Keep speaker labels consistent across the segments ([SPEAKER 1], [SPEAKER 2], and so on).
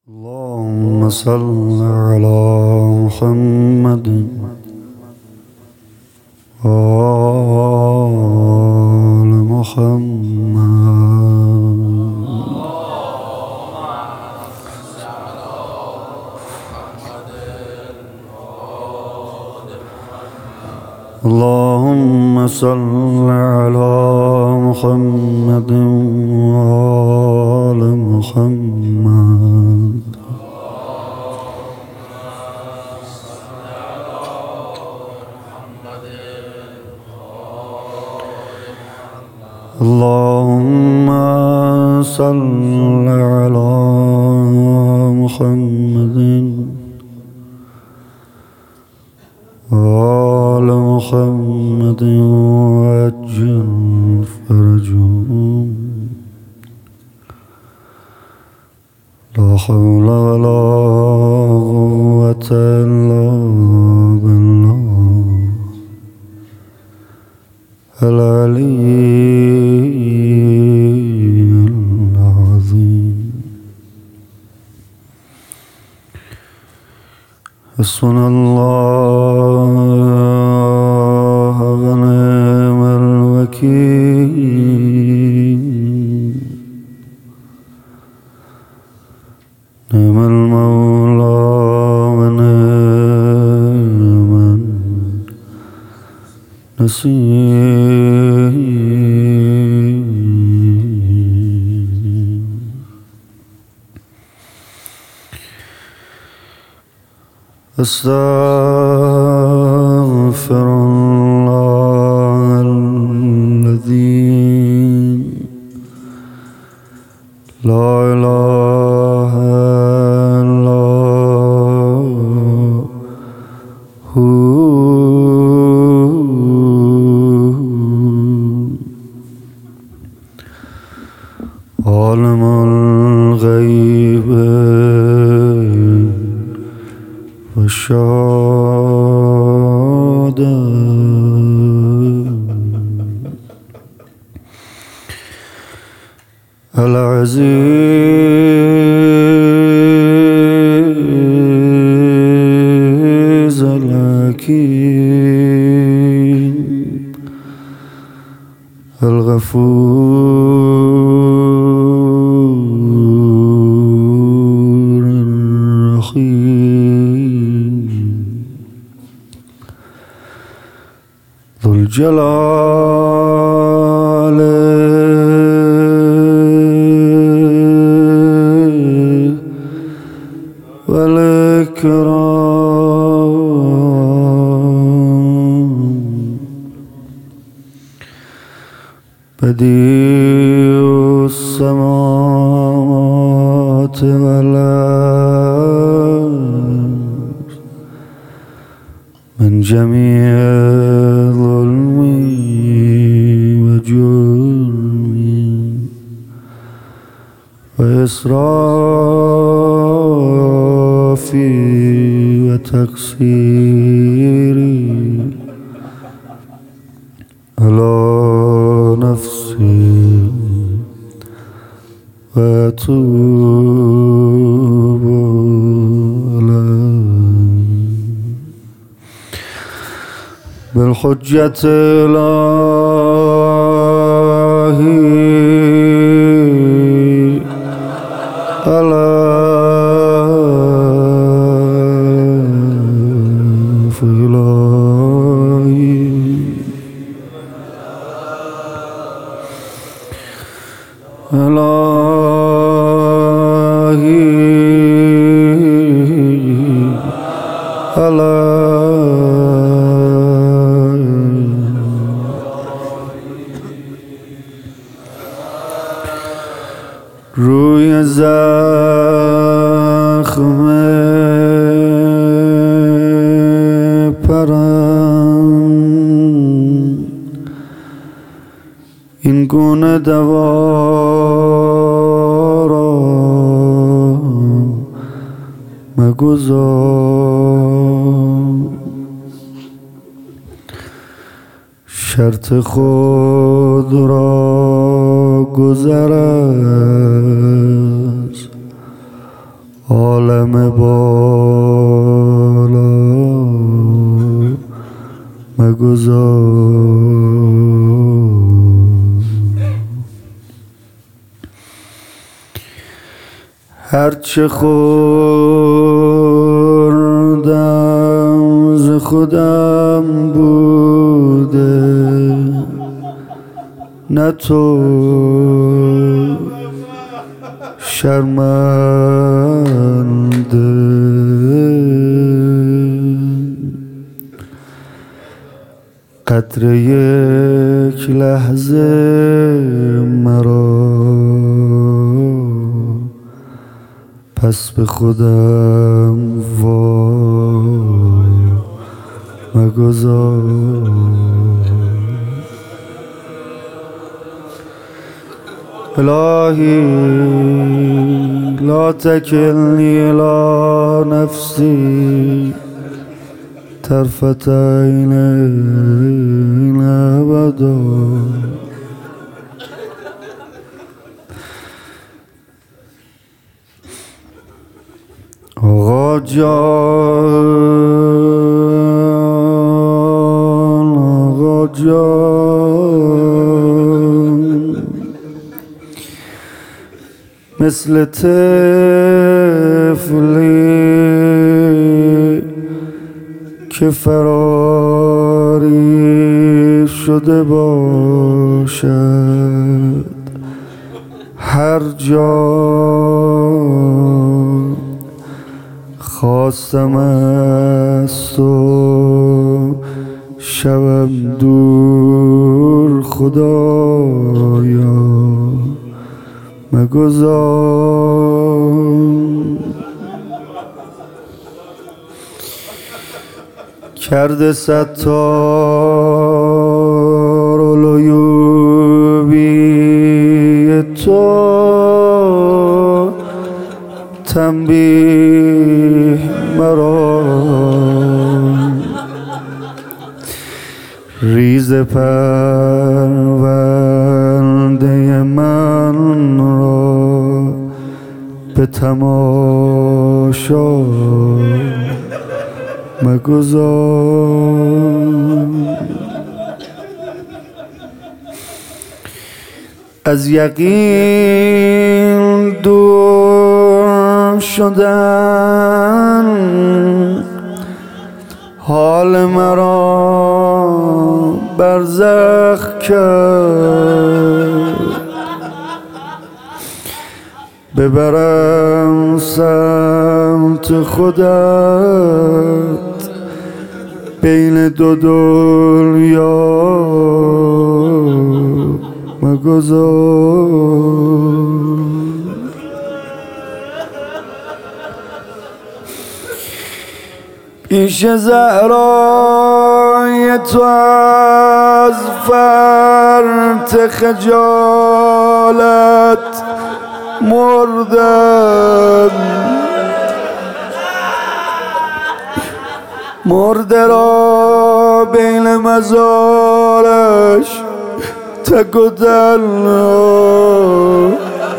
[SPEAKER 1] اللهم صل على محمد وآل محمد. اللهم صل على محمد وآل محمد. اللهم صل على محمد وآل محمد وعجل فرجهم. لا حول ولا قوة إلا بالله العلي العظيم. حسبنا الله ونعم الوكيل. نعم المولى ونعم النصير. أستغفر الله الذي لا إله إلا هو عالم الغيب والشهادة العزيز الحكيم الغفور الرحيم ذو الجلال والإكرام. بديع السماوات والأرض من جميع ظلم وجرم وإسراف وتقصير على نفسي وأتوب إليه بالحجة الإلهية على روی زخم پرم این گونه دوا را مگذار. شرط خود را گذر است عالم بالا مگذار. هرچه خوردم ز خودم بوده، نه تو شرمنده. قدر یک لحظه مرا پس به خودم وا مگذار. الهی لا تکلنی الی نفسی طرفة عین ابدا. آقا جان، آقا جان، مثل طفلی که فراری شده باشد هر جا خواستم از تو شوم دور، خدایا مگذار. کرده ستار العیوبی تو تنبیه مرا، ریز پرونده من را به تماشا مگذار. از یقین دور شدن حال مرا برزخ کرد، ببرم سمت خودت بین دو دنیا مگذار. پیش زهرای تو از فرط خجالت مردم، مرده را بین مزارش تک و تنها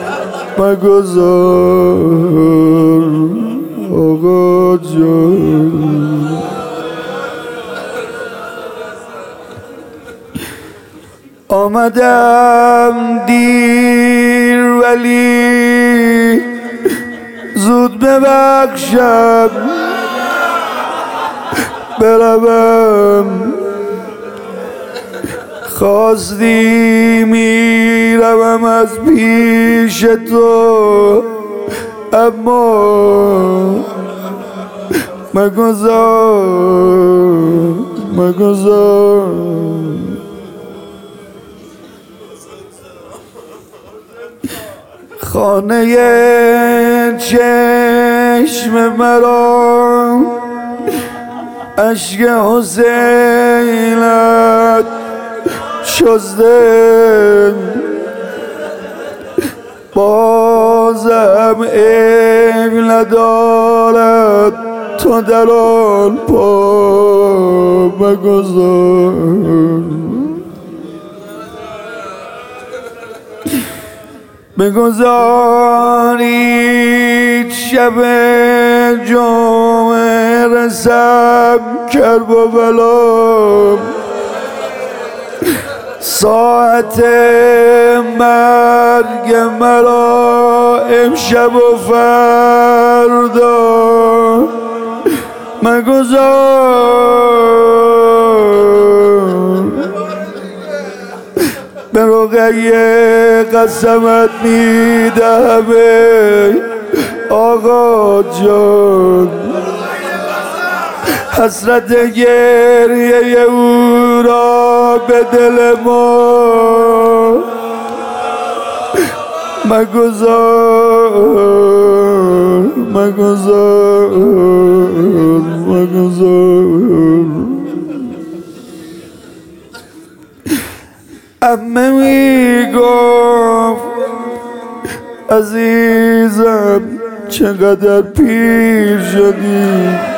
[SPEAKER 1] مگذار. آقا جان، آمدم دیر ولی زود ببخشم، بروم خواستی میروم از پیش تو، اما مگذار مگذار. خانه چشم مرا اشک حسینت شسته، بازم عیب ندارد تو در آن پا مگذار. بگذار هیچ شب جمعه رسم کرب و بلام ساعت مرگ مرا امشب و فردا مگذار به رقیه قسمت میدم آقا جان حسرت گریه او را به دل ما مگذار مگذار مگذار عمه میگفت عزیزم چقدر پیر شدی